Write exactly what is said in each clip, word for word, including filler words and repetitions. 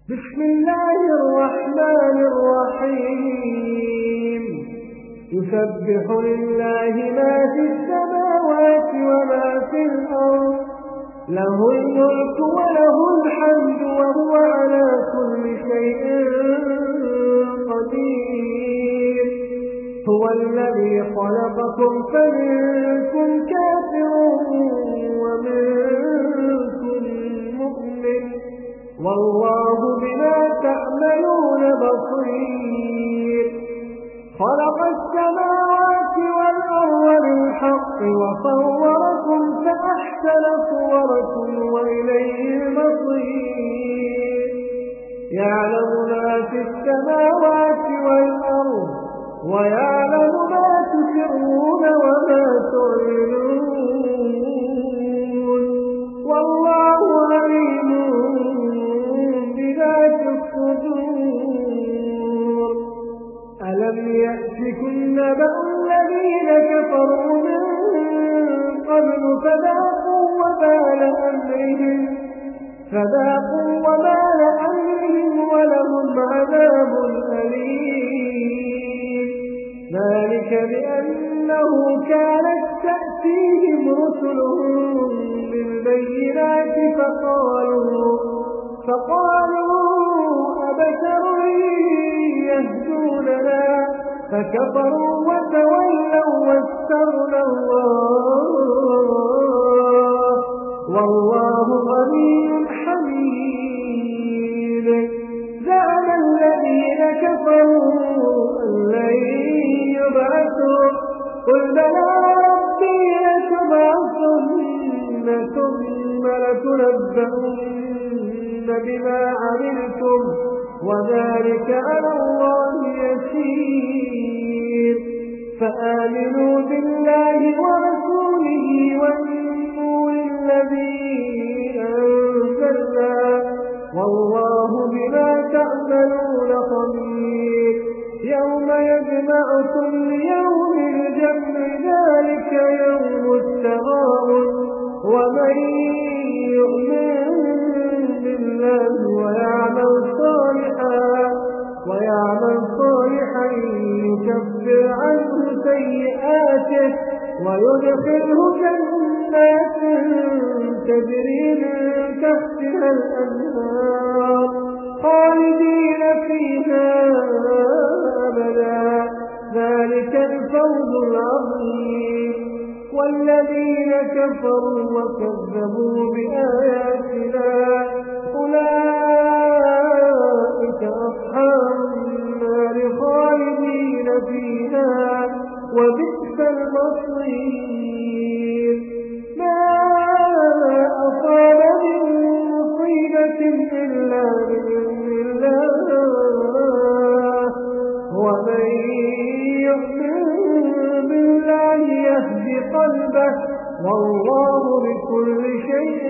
بسم الله الرحمن الرحيم يسبح لله ما في السماوات وما في الأرض له الملك وله الحمد وهو على كل شيء قدير هو الذي خلقكم فمنكم كافر ومنكم مؤمن والله بما تعملون بصير خلق السماوات والأرض بالحق وصوركم فأحسن صوركم وإليه المصير يعلم ما في السماوات والأرض ويعلم ما تسرون وما تعلنون والله عليم بذات الصدور ألم يأتكم نبأ الذين كفروا من قبل فذاقوا وبال أمرهم فذاقوا وبال أمرهم ولهم عذاب أليم ذلك بأنه كانت تأتيهم رسلهم بالبينات فقالوا فقالوا أبشر يهدوننا فكفروا وتولوا واستغنى الله والله غني حميد زعم الذين كفروا أن لن يبعثوا قل بلى ربي لتبعثن ثم لتنبؤن بما عملتم وذلك على الله يسير فآمنوا بالله ورسوله والنور الذي أنزلنا والله بما تعملون خبير يوم يجمعكم ليوم الجمع ذلك يوم التغابن ومن يؤمن بالله ويعمل صالحا ويعمل صالحا يكفر عنه سيئاته ويدخله جنات تجري من تحتها الأنهار خالدين فيها أبدا ذلك الفوز العظيم والذين كفروا وكذبوا بآياتنا أولئك أصحاب النار خالدين فيها وبئس المصير ما أصاب من مصيبة إلا بإذن الله ومن يؤمن بالله يهد قلبه والله بكل شيء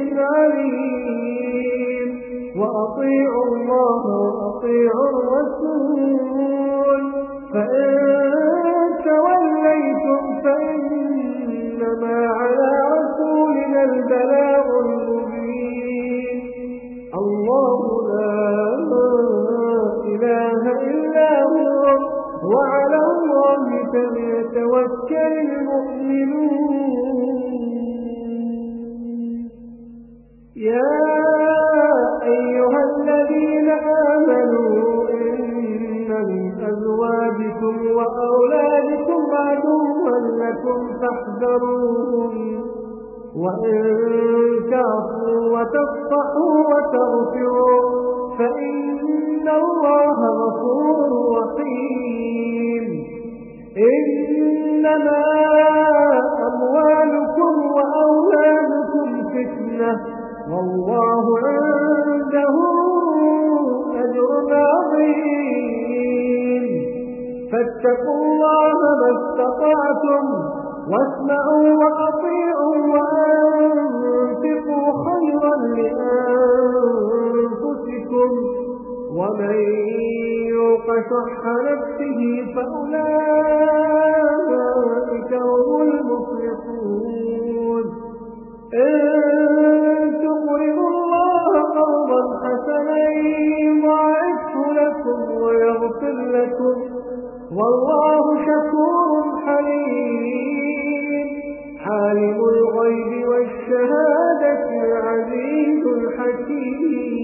عليم وأطيعوا الله وأطيعوا الرسول فإن توليتم فإنما على رسولنا البلاغ المبين الله لا إله إلا هو وعلى الله فليتوكل المؤمنون يا أيها الذين آمنوا إن من أزواجكم وأولادكم عدوا لكم فاحذروهم وإن تعفوا وتصفحوا وتغفروا فإن الله غفور رحيم إنما أموالكم وأولادكم فتنة والله عنده أجر عظيم فاتقوا الله ما استطعتم واسمعوا وأطيعوا وأنفقوا خيرا لأنفسكم ومن يوق شح نفسه فأولئك هم المفلحون إن تقرضوا الله قرضا حسنا والله شكور حليم عالم الغيب والشهادة العزيز الحكيم